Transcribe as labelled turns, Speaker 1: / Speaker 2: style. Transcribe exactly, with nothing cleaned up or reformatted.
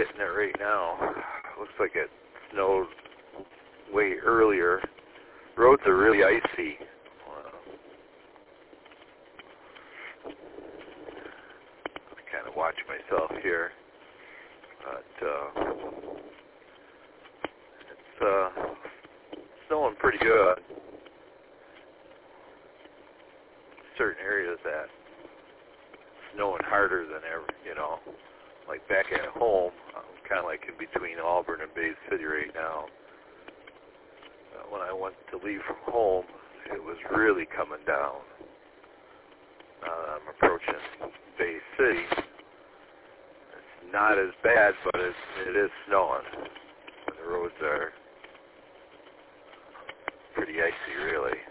Speaker 1: hitting it right now. Looks like it snowed way earlier. Roads are really icy. I kind of watch myself here, but uh, it's uh, snowing pretty good. Certain areas that snowing harder than ever, you know. Like back at home, I'm kind of like in between Auburn and Bay City right now. Uh, when I went to leave from home, it was really coming down. Now that I'm approaching Bay City, it's not as bad, but it, it is snowing. And the roads are pretty icy, really.